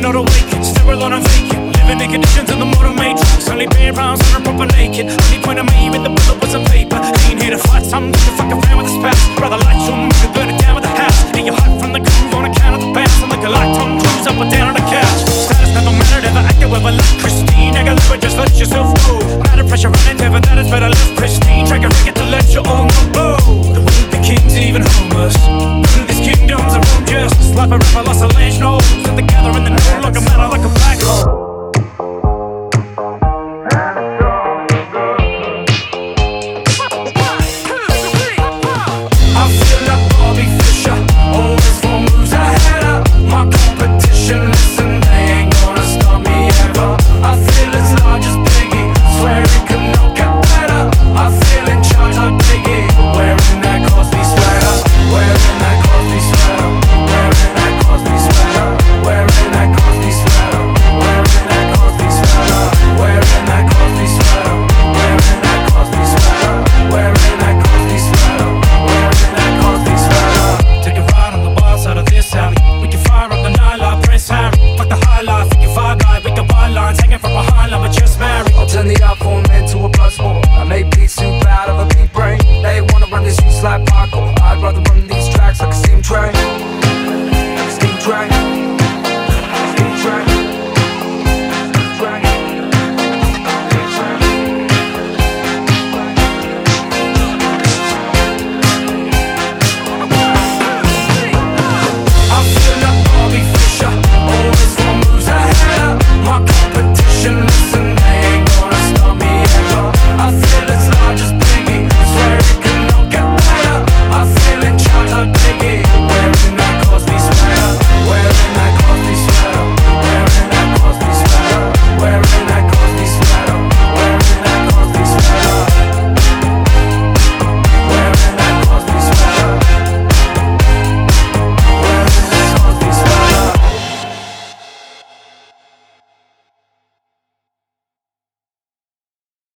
not awakened, still alone and vacant. Living in conditions in the modern matrix. Only bare rounds on a proper naked. Only point of me with the bullet was on paper. Ain't here to fight something to fuck around with this past. Rather light your mood and burn it down with a house. And you're hot from the groove on account of the bounce. I'm like a light on